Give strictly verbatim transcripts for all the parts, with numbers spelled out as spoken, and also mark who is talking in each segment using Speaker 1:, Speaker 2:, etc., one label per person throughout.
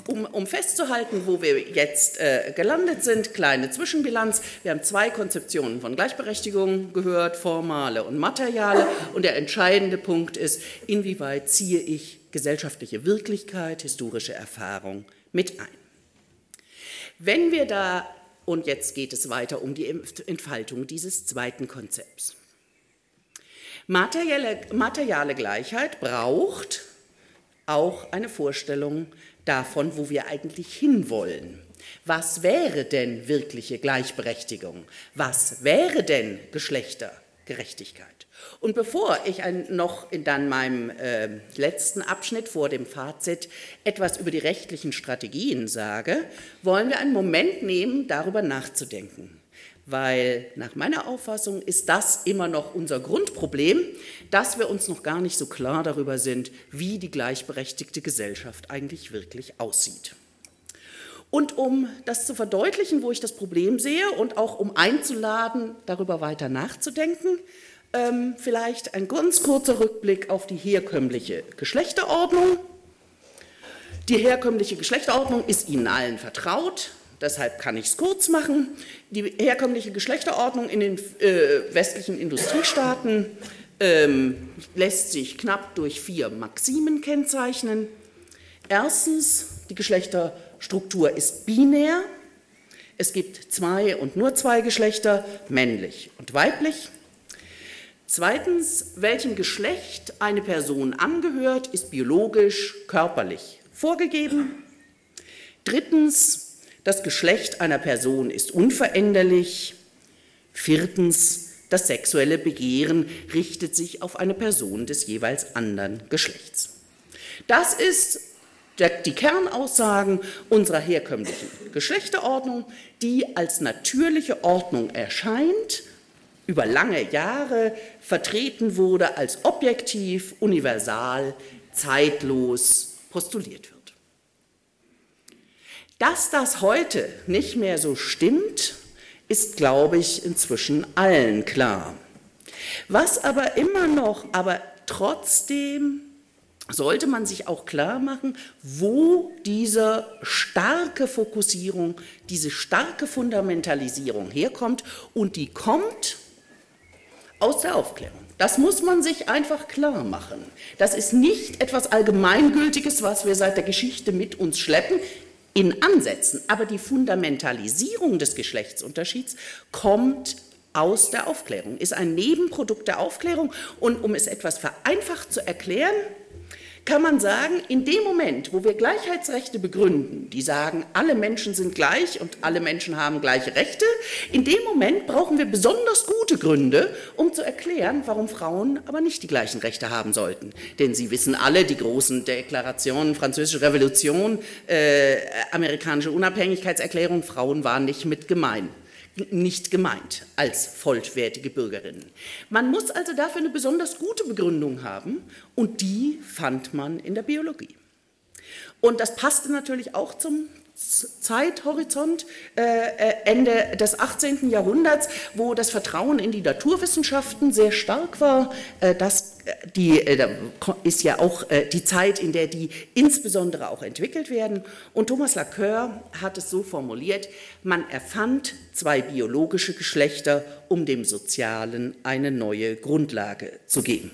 Speaker 1: um, um festzuhalten, wo wir jetzt äh, gelandet sind, kleine Zwischenbilanz. Wir haben zwei Konzeptionen von Gleichberechtigung gehört, formale und materiale. Und der entscheidende Punkt ist, inwieweit ziehe ich gesellschaftliche Wirklichkeit, historische Erfahrung mit ein. Wenn wir da, und jetzt geht es weiter um die Entfaltung dieses zweiten Konzepts. Materielle, materiale Gleichheit braucht auch eine Vorstellung davon, wo wir eigentlich hinwollen. Was wäre denn wirkliche Gleichberechtigung? Was wäre denn Geschlechtergerechtigkeit? Und bevor ich ein, noch in dann meinem äh, letzten Abschnitt vor dem Fazit etwas über die rechtlichen Strategien sage, wollen wir einen Moment nehmen, darüber nachzudenken. Weil nach meiner Auffassung ist das immer noch unser Grundproblem, dass wir uns noch gar nicht so klar darüber sind, wie die gleichberechtigte Gesellschaft eigentlich wirklich aussieht. Und um das zu verdeutlichen, wo ich das Problem sehe und auch um einzuladen, darüber weiter nachzudenken, ähm, vielleicht ein ganz kurzer Rückblick auf die herkömmliche Geschlechterordnung. Die herkömmliche Geschlechterordnung ist Ihnen allen vertraut. Deshalb kann ich es kurz machen. Die herkömmliche Geschlechterordnung in den äh, westlichen Industriestaaten ähm, lässt sich knapp durch vier Maximen kennzeichnen. Erstens, die Geschlechterstruktur ist binär. Es gibt zwei und nur zwei Geschlechter, männlich und weiblich. Zweitens, welchem Geschlecht eine Person angehört, ist biologisch, körperlich vorgegeben. Drittens, das Geschlecht einer Person ist unveränderlich. Viertens, das sexuelle Begehren richtet sich auf eine Person des jeweils anderen Geschlechts. Das ist die Kernaussagen unserer herkömmlichen Geschlechterordnung, die als natürliche Ordnung erscheint, über lange Jahre vertreten wurde, als objektiv, universal, zeitlos postuliert wird. Dass das heute nicht mehr so stimmt, ist, glaube ich, inzwischen allen klar. Was aber immer noch, aber trotzdem sollte man sich auch klar machen, wo diese starke Fokussierung, diese starke Fundamentalisierung herkommt, und die kommt aus der Aufklärung. Das muss man sich einfach klar machen. Das ist nicht etwas Allgemeingültiges, was wir seit der Geschichte mit uns schleppen, in Ansätzen, aber die Fundamentalisierung des Geschlechtsunterschieds kommt aus der Aufklärung, ist ein Nebenprodukt der Aufklärung. Und um es etwas vereinfacht zu erklären, kann man sagen, in dem Moment, wo wir Gleichheitsrechte begründen, die sagen, alle Menschen sind gleich und alle Menschen haben gleiche Rechte, in dem Moment brauchen wir besonders gute Gründe, um zu erklären, warum Frauen aber nicht die gleichen Rechte haben sollten. Denn Sie wissen alle, die großen Deklarationen, Französische Revolution, äh, amerikanische Unabhängigkeitserklärung, Frauen waren nicht mit gemein. nicht gemeint als vollwertige Bürgerinnen. Man muss also dafür eine besonders gute Begründung haben, und die fand man in der Biologie. Und das passte natürlich auch zum Zeithorizont äh, Ende des achtzehnten Jahrhunderts, wo das Vertrauen in die Naturwissenschaften sehr stark war. Äh, das die, äh, ist ja auch äh, die Zeit, in der die insbesondere auch entwickelt werden. Und Thomas Laqueur hat es so formuliert: Man erfand zwei biologische Geschlechter, um dem Sozialen eine neue Grundlage zu geben.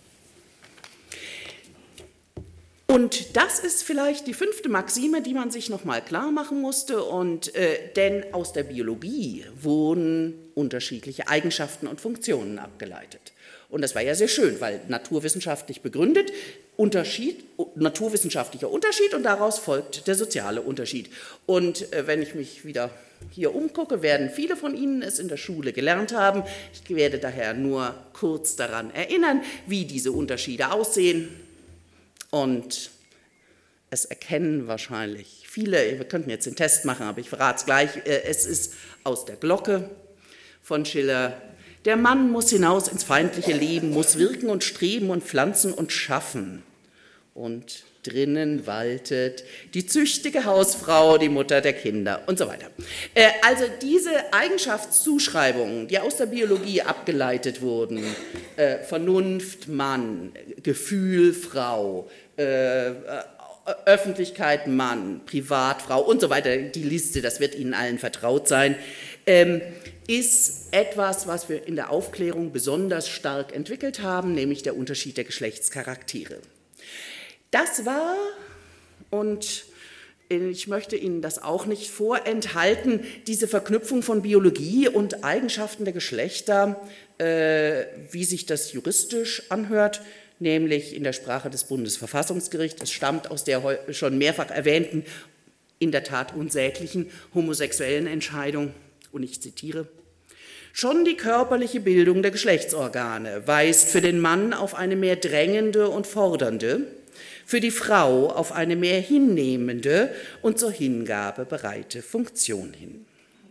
Speaker 1: Und das ist vielleicht die fünfte Maxime, die man sich noch mal klar machen musste. Und, äh, denn aus der Biologie wurden unterschiedliche Eigenschaften und Funktionen abgeleitet. Und das war ja sehr schön, weil naturwissenschaftlich begründet, Unterschied, naturwissenschaftlicher Unterschied, und daraus folgt der soziale Unterschied. Und äh, wenn ich mich wieder hier umgucke, werden viele von Ihnen es in der Schule gelernt haben. Ich werde daher nur kurz daran erinnern, wie diese Unterschiede aussehen. Und es erkennen wahrscheinlich viele, wir könnten jetzt den Test machen, aber ich verrate es gleich, es ist aus der Glocke von Schiller: Der Mann muss hinaus ins feindliche Leben, muss wirken und streben und pflanzen und schaffen. Und drinnen waltet die züchtige Hausfrau, die Mutter der Kinder und so weiter. Also diese Eigenschaftszuschreibungen, die aus der Biologie abgeleitet wurden, Vernunft, Mann, Gefühl, Frau, Öffentlichkeit, Mann, Privat, Frau und so weiter, die Liste, das wird Ihnen allen vertraut sein, ähm, ist etwas, was wir in der Aufklärung besonders stark entwickelt haben, nämlich der Unterschied der Geschlechtscharaktere. Das war, und ich möchte Ihnen das auch nicht vorenthalten, diese Verknüpfung von Biologie und Eigenschaften der Geschlechter, äh, wie sich das juristisch anhört, nämlich in der Sprache des Bundesverfassungsgerichts. Es stammt aus der schon mehrfach erwähnten, in der Tat unsäglichen homosexuellen Entscheidung. Und ich zitiere: Schon die körperliche Bildung der Geschlechtsorgane weist für den Mann auf eine mehr drängende und fordernde, für die Frau auf eine mehr hinnehmende und zur Hingabe bereite Funktion hin.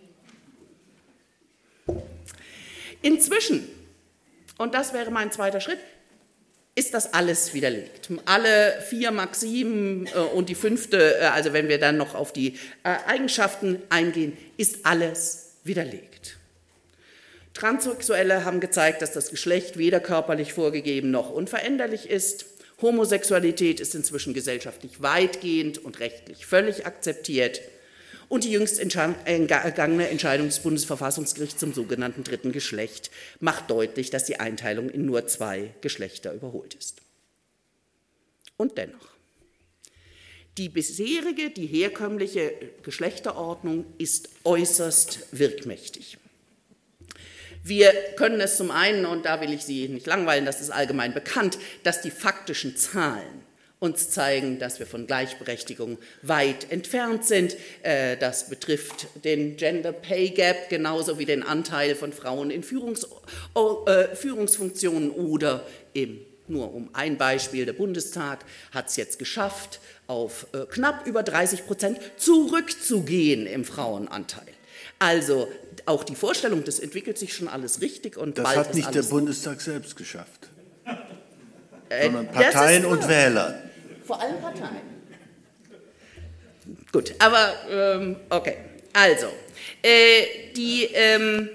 Speaker 1: Inzwischen, und das wäre mein zweiter Schritt, ist das alles widerlegt. Alle vier Maximen und die fünfte, also wenn wir dann noch auf die Eigenschaften eingehen, ist alles widerlegt. Transsexuelle haben gezeigt, dass das Geschlecht weder körperlich vorgegeben noch unveränderlich ist. Homosexualität ist inzwischen gesellschaftlich weitgehend und rechtlich völlig akzeptiert. Und die jüngst ergangene Entscheidung des Bundesverfassungsgerichts zum sogenannten dritten Geschlecht macht deutlich, dass die Einteilung in nur zwei Geschlechter überholt ist. Und dennoch, die bisherige, die herkömmliche Geschlechterordnung ist äußerst wirkmächtig. Wir können es zum einen, und da will ich Sie nicht langweilen, das ist allgemein bekannt, dass die faktischen Zahlen uns zeigen, dass wir von Gleichberechtigung weit entfernt sind. Das betrifft den Gender Pay Gap genauso wie den Anteil von Frauen in Führungs- äh, Führungsfunktionen oder im, nur um ein Beispiel, der Bundestag hat es jetzt geschafft, auf äh, knapp über dreißig Prozent zurückzugehen im Frauenanteil. Also auch die Vorstellung, das entwickelt sich schon alles richtig und
Speaker 2: das
Speaker 1: bald
Speaker 2: hat nicht
Speaker 1: ist
Speaker 2: der
Speaker 1: alles
Speaker 2: Bundestag selbst geschafft,
Speaker 1: äh,
Speaker 2: sondern Parteien und Wähler.
Speaker 1: Vor allem Parteien. Gut, aber ähm, okay. Also, äh, die, ähm,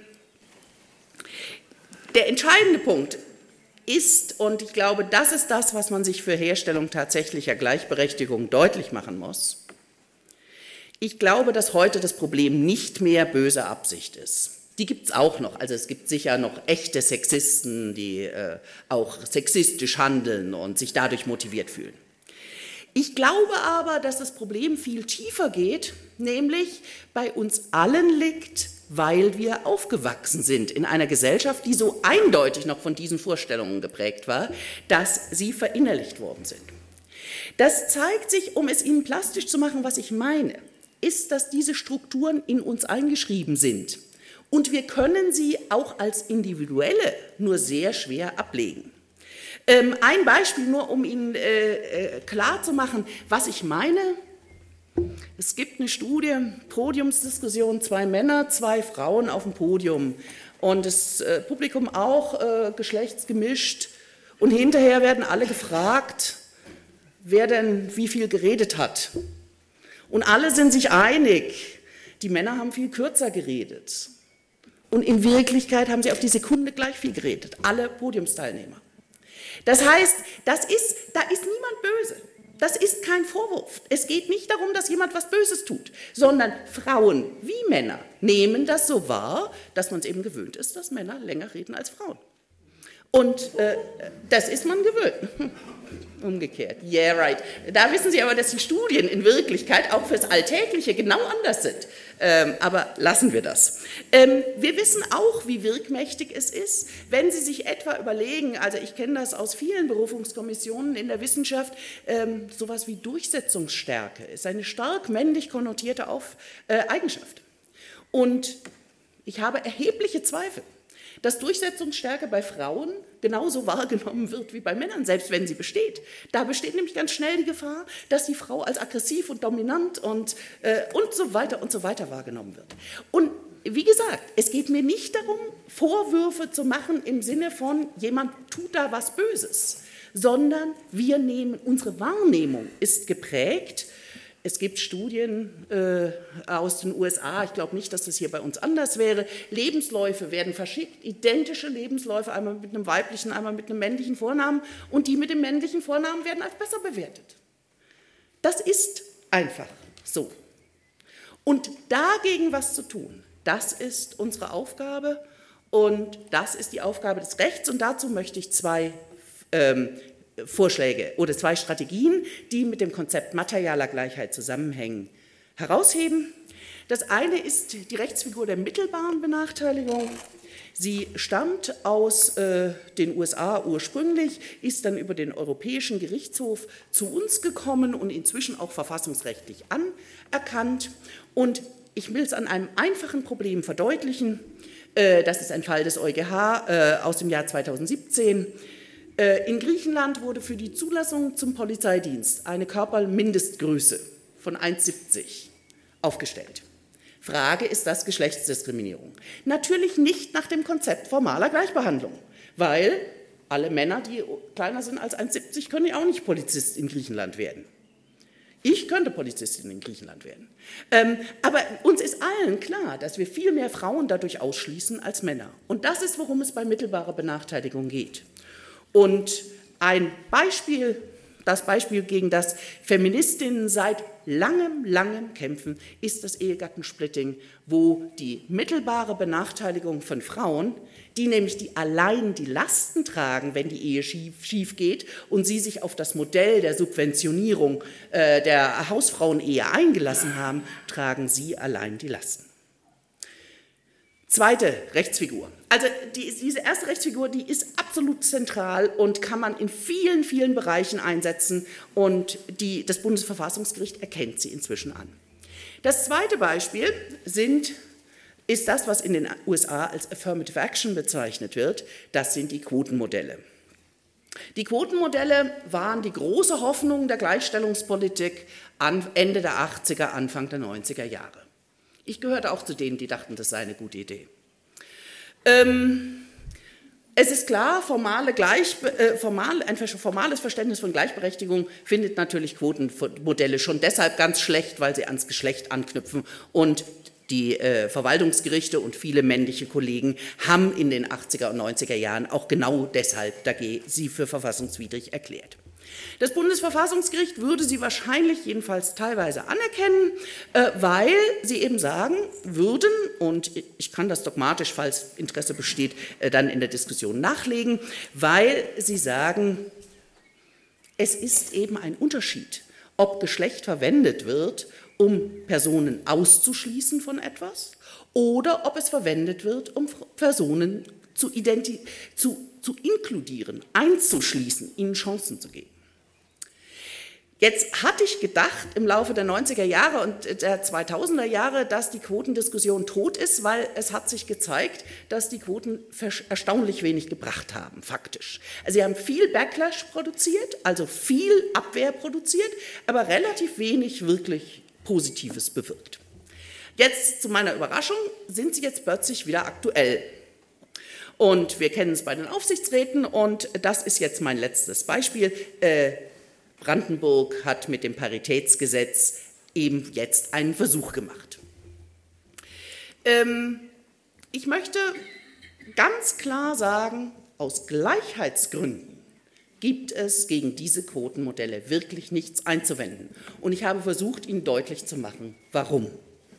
Speaker 1: der entscheidende Punkt ist, und ich glaube, das ist das, was man sich für Herstellung tatsächlicher Gleichberechtigung deutlich machen muss. Ich glaube, dass heute das Problem nicht mehr böse Absicht ist. Die gibt es auch noch. Also es gibt sicher noch echte Sexisten, die äh, auch sexistisch handeln und sich dadurch motiviert fühlen. Ich glaube aber, dass das Problem viel tiefer geht, nämlich bei uns allen liegt, weil wir aufgewachsen sind in einer Gesellschaft, die so eindeutig noch von diesen Vorstellungen geprägt war, dass sie verinnerlicht worden sind. Das zeigt sich, um es Ihnen plastisch zu machen, was ich meine, ist, dass diese Strukturen in uns eingeschrieben sind. Und wir können sie auch als Individuelle nur sehr schwer ablegen. Ähm, ein Beispiel nur, um Ihnen äh, äh, klar zu machen, was ich meine. Es gibt eine Studie, Podiumsdiskussion, zwei Männer, zwei Frauen auf dem Podium und das äh, Publikum auch äh, geschlechtsgemischt. Und hinterher werden alle gefragt, wer denn wie viel geredet hat. Und alle sind sich einig, die Männer haben viel kürzer geredet. Und in Wirklichkeit haben sie auf die Sekunde gleich viel geredet, alle Podiumsteilnehmer. Das heißt, das ist, da ist niemand böse. Das ist kein Vorwurf. Es geht nicht darum, dass jemand was Böses tut, sondern Frauen wie Männer nehmen das so wahr, dass man es eben gewöhnt ist, dass Männer länger reden als Frauen. Und äh, das ist man gewöhnt. Umgekehrt. Yeah, right. Da wissen Sie aber, dass die Studien in Wirklichkeit auch fürs Alltägliche genau anders sind. Ähm, aber lassen wir das. Ähm, wir wissen auch, wie wirkmächtig es ist, wenn Sie sich etwa überlegen, also ich kenne das aus vielen Berufungskommissionen in der Wissenschaft, ähm, sowas wie Durchsetzungsstärke ist eine stark männlich konnotierte Auf, äh, Eigenschaft. Und ich habe erhebliche Zweifel, dass Durchsetzungsstärke bei Frauen genauso wahrgenommen wird wie bei Männern, selbst wenn sie besteht. Da besteht nämlich ganz schnell die Gefahr, dass die Frau als aggressiv und dominant und, äh, und so weiter und so weiter wahrgenommen wird. Und wie gesagt, es geht mir nicht darum, Vorwürfe zu machen im Sinne von, jemand tut da was Böses, sondern wir nehmen, unsere Wahrnehmung ist geprägt. Es gibt Studien äh, aus den U S A, ich glaube nicht, dass das hier bei uns anders wäre. Lebensläufe werden verschickt, identische Lebensläufe, einmal mit einem weiblichen, einmal mit einem männlichen Vornamen. Und die mit dem männlichen Vornamen werden als besser bewertet. Das ist einfach so. Und dagegen was zu tun, das ist unsere Aufgabe und das ist die Aufgabe des Rechts. Und dazu möchte ich zwei ähm, Vorschläge oder zwei Strategien, die mit dem Konzept materialer Gleichheit zusammenhängen, herausheben. Das eine ist die Rechtsfigur der mittelbaren Benachteiligung. Sie stammt aus äh, den U S A ursprünglich, ist dann über den Europäischen Gerichtshof zu uns gekommen und inzwischen auch verfassungsrechtlich anerkannt. Und ich will es an einem einfachen Problem verdeutlichen. Äh, das ist ein Fall des EuGH äh, aus dem Jahr zweitausendsiebzehn. Äh, in Griechenland wurde für die Zulassung zum Polizeidienst eine Körpermindestgröße von eins Komma siebzig aufgestellt. Frage, ist das Geschlechtsdiskriminierung? Natürlich nicht nach dem Konzept formaler Gleichbehandlung, weil alle Männer, die kleiner sind als eins Komma siebzig, können ja auch nicht Polizist in Griechenland werden. Ich könnte Polizistin in Griechenland werden. Ähm, aber uns ist allen klar, dass wir viel mehr Frauen dadurch ausschließen als Männer. Und das ist, worum es bei mittelbarer Benachteiligung geht. Und ein Beispiel, das Beispiel, gegen das Feministinnen seit langem, langem kämpfen, ist das Ehegattensplitting, wo die mittelbare Benachteiligung von Frauen, die nämlich die allein die Lasten tragen, wenn die Ehe schief, schief geht und sie sich auf das Modell der Subventionierung äh, der Hausfrauenehe eingelassen haben, tragen sie allein die Lasten. Zweite Rechtsfigur. Also die, diese erste Rechtsfigur, die ist absolut zentral und kann man in vielen, vielen Bereichen einsetzen und die, das Bundesverfassungsgericht erkennt sie inzwischen an. Das zweite Beispiel sind, ist das, was in den U S A als Affirmative Action bezeichnet wird. Das sind die Quotenmodelle. Die Quotenmodelle waren die große Hoffnung der Gleichstellungspolitik Ende der achtziger, Anfang der neunziger Jahre. Ich gehörte auch zu denen, die dachten, das sei eine gute Idee. Ähm, es ist klar, formale Gleich, äh, formal, ein formales Verständnis von Gleichberechtigung findet natürlich Quotenmodelle schon deshalb ganz schlecht, weil sie ans Geschlecht anknüpfen. Und die äh, Verwaltungsgerichte und viele männliche Kollegen haben in den achtziger und neunziger Jahren auch genau deshalb dagegen, sie für verfassungswidrig erklärt. Das Bundesverfassungsgericht würde sie wahrscheinlich jedenfalls teilweise anerkennen, äh, weil sie eben sagen würden, und ich kann das dogmatisch, falls Interesse besteht, äh, dann in der Diskussion nachlegen, weil sie sagen, es ist eben ein Unterschied, ob Geschlecht verwendet wird, um Personen auszuschließen von etwas, oder ob es verwendet wird, um Personen zu, identi- zu, zu inkludieren, einzuschließen, ihnen Chancen zu geben. Jetzt hatte ich gedacht im Laufe der neunziger Jahre und der zweitausender Jahre, dass die Quotendiskussion tot ist, weil es hat sich gezeigt, dass die Quoten erstaunlich wenig gebracht haben, faktisch. Also sie haben viel Backlash produziert, also viel Abwehr produziert, aber relativ wenig wirklich Positives bewirkt. Jetzt, zu meiner Überraschung, sind sie jetzt plötzlich wieder aktuell. Und wir kennen es bei den Aufsichtsräten und das ist jetzt mein letztes Beispiel. Äh, Brandenburg hat mit dem Paritätsgesetz eben jetzt einen Versuch gemacht. Ähm, ich möchte ganz klar sagen, aus Gleichheitsgründen gibt es gegen diese Quotenmodelle wirklich nichts einzuwenden. Und ich habe versucht, Ihnen deutlich zu machen, warum.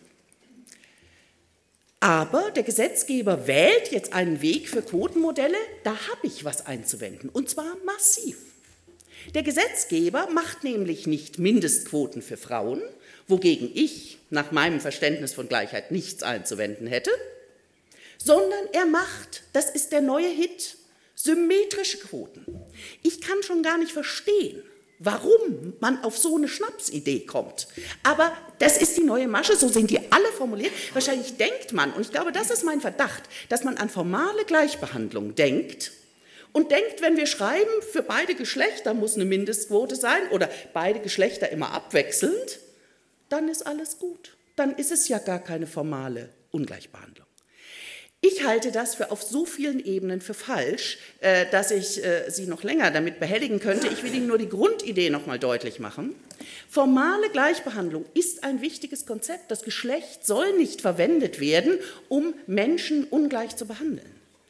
Speaker 1: Aber der Gesetzgeber wählt jetzt einen Weg für Quotenmodelle, da habe ich was einzuwenden, und zwar massiv. Der Gesetzgeber macht nämlich nicht Mindestquoten für Frauen, wogegen ich nach meinem Verständnis von Gleichheit nichts einzuwenden hätte, sondern er macht, das ist der neue Hit, symmetrische Quoten. Ich kann schon gar nicht verstehen, warum man auf so eine Schnapsidee kommt. Aber das ist die neue Masche, so sind die alle formuliert. Wahrscheinlich denkt man, und ich glaube, das ist mein Verdacht, dass man an formale Gleichbehandlung denkt, und denkt, wenn wir schreiben, für beide Geschlechter muss eine Mindestquote sein oder beide Geschlechter immer abwechselnd, dann ist alles gut. Dann ist es ja gar keine formale Ungleichbehandlung. Ich halte das für auf so vielen Ebenen für falsch, dass ich Sie noch länger damit behelligen könnte. Ich will Ihnen nur die Grundidee noch mal deutlich machen. Formale Gleichbehandlung ist ein wichtiges Konzept. Das Geschlecht soll nicht verwendet werden, um Menschen ungleich zu behandeln.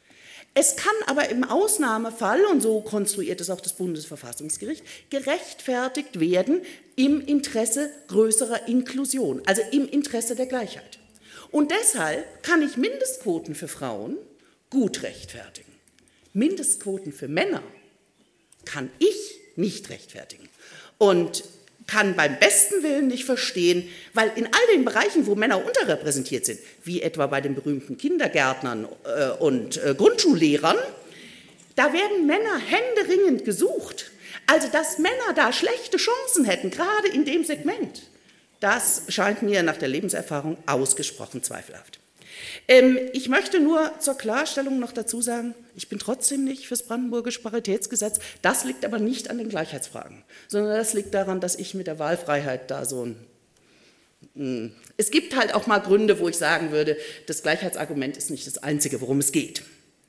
Speaker 1: Es kann aber im Ausnahmefall, und so konstruiert es auch das Bundesverfassungsgericht, gerechtfertigt werden im Interesse größerer Inklusion, also im Interesse der Gleichheit. Und deshalb kann ich Mindestquoten für Frauen gut rechtfertigen. Mindestquoten für Männer kann ich nicht rechtfertigen und kann beim besten Willen nicht verstehen, weil in all den Bereichen, wo Männer unterrepräsentiert sind, wie etwa bei den berühmten Kindergärtnern äh, und äh, Grundschullehrern, da werden Männer händeringend gesucht. Also, dass Männer da schlechte Chancen hätten, gerade in dem Segment, das scheint mir nach der Lebenserfahrung ausgesprochen zweifelhaft. Ähm, ich möchte nur zur Klarstellung noch dazu sagen, ich bin trotzdem nicht fürs Brandenburgische Paritätsgesetz. Das liegt aber nicht an den Gleichheitsfragen, sondern das liegt daran, dass ich mit der Wahlfreiheit da so ein... Mh, es gibt halt auch mal Gründe, wo ich sagen würde, das Gleichheitsargument ist nicht das Einzige, worum es geht.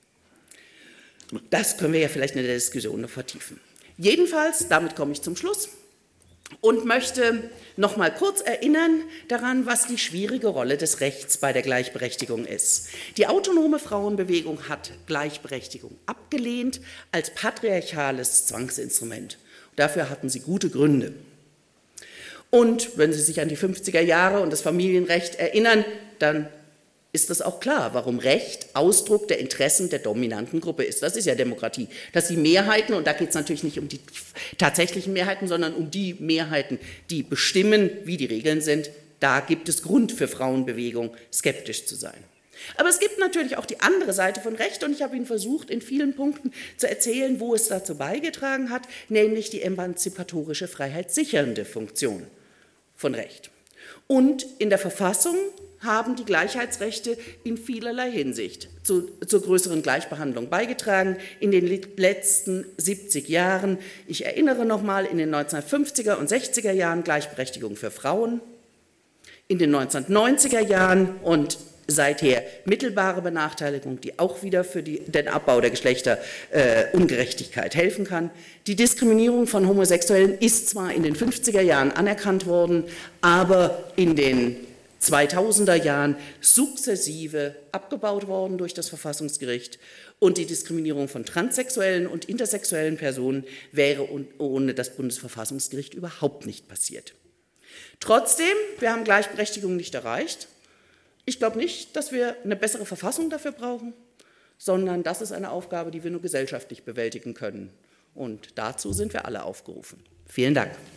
Speaker 1: Das können wir ja vielleicht in der Diskussion noch vertiefen. Jedenfalls, damit komme ich zum Schluss. Und möchte noch mal kurz erinnern daran, was die schwierige Rolle des Rechts bei der Gleichberechtigung ist. Die autonome Frauenbewegung hat Gleichberechtigung abgelehnt als patriarchales Zwangsinstrument. Dafür hatten sie gute Gründe. Und wenn Sie sich an die fünfziger Jahre und das Familienrecht erinnern, dann ist das auch klar, warum Recht Ausdruck der Interessen der dominanten Gruppe ist. Das ist ja Demokratie. Dass die Mehrheiten, und da geht es natürlich nicht um die tatsächlichen Mehrheiten, sondern um die Mehrheiten, die bestimmen, wie die Regeln sind, da gibt es Grund für Frauenbewegung, skeptisch zu sein. Aber es gibt natürlich auch die andere Seite von Recht, und ich habe Ihnen versucht, in vielen Punkten zu erzählen, wo es dazu beigetragen hat, nämlich die emanzipatorische, freiheitssichernde Funktion von Recht. Und in der Verfassung haben die Gleichheitsrechte in vielerlei Hinsicht zu, zur größeren Gleichbehandlung beigetragen in den letzten siebzig Jahren. Ich erinnere nochmal, in den neunzehnhundertfünfziger und sechziger Jahren Gleichberechtigung für Frauen, in den neunzehnhundertneunziger Jahren und seither mittelbare Benachteiligung, die auch wieder für die, den Abbau der Geschlechterungerechtigkeit äh, helfen kann. Die Diskriminierung von Homosexuellen ist zwar in den fünfziger Jahren anerkannt worden, aber in den zweitausender Jahren sukzessive abgebaut worden durch das Verfassungsgericht, und die Diskriminierung von transsexuellen und intersexuellen Personen wäre ohne das Bundesverfassungsgericht überhaupt nicht passiert. Trotzdem, wir haben Gleichberechtigung nicht erreicht. Ich glaube nicht, dass wir eine bessere Verfassung dafür brauchen, sondern das ist eine Aufgabe, die wir nur gesellschaftlich bewältigen können. Und dazu sind wir alle aufgerufen. Vielen Dank.